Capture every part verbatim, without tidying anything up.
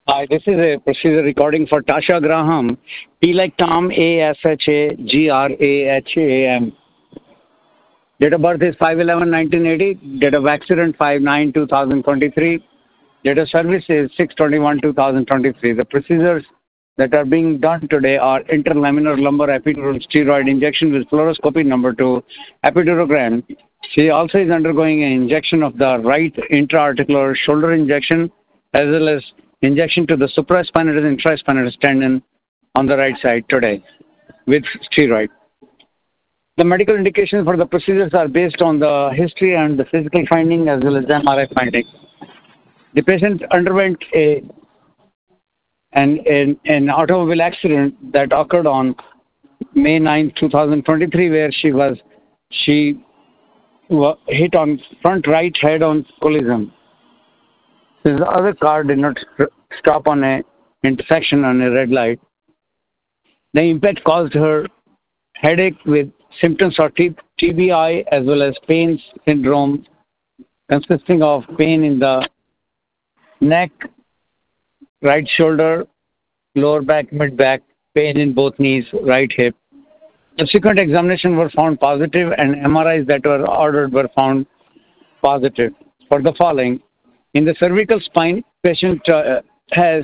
Hi, this is a procedure recording for Tasha Graham. T like Tom, A S H A G R A H A M. Date of birth is five eleven nineteen eighty. Date of accident five nine two thousand twenty-three. Date of service is six twenty-one two thousand twenty-three. The procedures that are being done today are interlaminar lumbar epidural steroid injection with fluoroscopy number two, epidurogram. She also is undergoing an injection of the right intra-articular shoulder injection as well as injection to the supraspinatus and trispinatus tendon on the right side today with steroid. The medical indications for the procedures are based on the history and the physical finding as well as the M R I finding. The patient underwent a an, an, an automobile accident that occurred on May ninth two thousand twenty-three, where she was she was hit on front right head-on collision. The other car did not stop on a intersection on a red light. The impact caused her headache with symptoms of T B I as well as pain syndrome consisting of pain in the neck, right shoulder, lower back, mid back, pain in both knees, right hip. Subsequent examination were found positive and M R Is that were ordered were found positive for the following. In the cervical spine, patient uh, has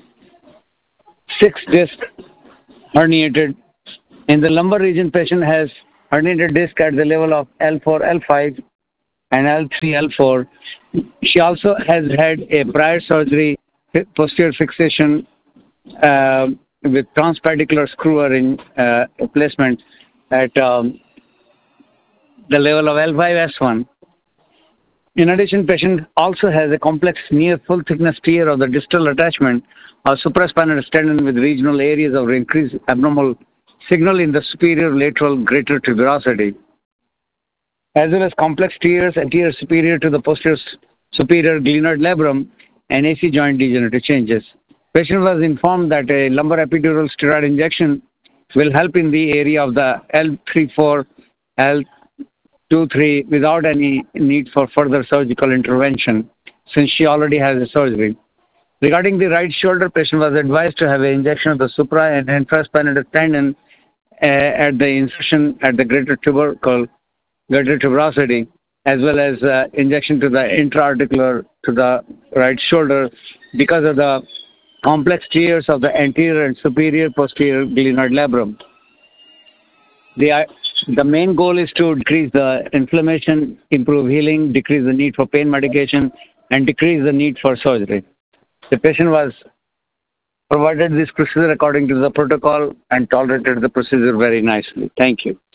six discs herniated. In the lumbar region, patient has herniated disc at the level of L four, L five, and L three, L four. She also has had a prior surgery, posterior fixation uh, with transpedicular screw in uh, placement at um, the level of L five, S one. In addition, patient also has a complex near full thickness tear of the distal attachment or supraspinatus tendon with regional areas of increased abnormal signal in the superior lateral greater tuberosity, as well as complex tears anterior superior to the posterior superior glenoid labrum and A C joint degenerative changes. Patient was informed that a lumbar epidural steroid injection will help in the area of the L three four, L two three without any need for further surgical intervention since she already has a surgery. Regarding the right shoulder, patient was advised to have an injection of the supra and infraspinatus tendon uh, at the insertion at the greater tubercle, greater tuberosity, as well as uh, injection to the intra-articular to the right shoulder because of the complex tears of the anterior and superior posterior glenoid labrum. The, uh, the main goal is to decrease the inflammation, improve healing, decrease the need for pain medication, and decrease the need for surgery. The patient was provided this procedure according to the protocol and tolerated the procedure very nicely. Thank you.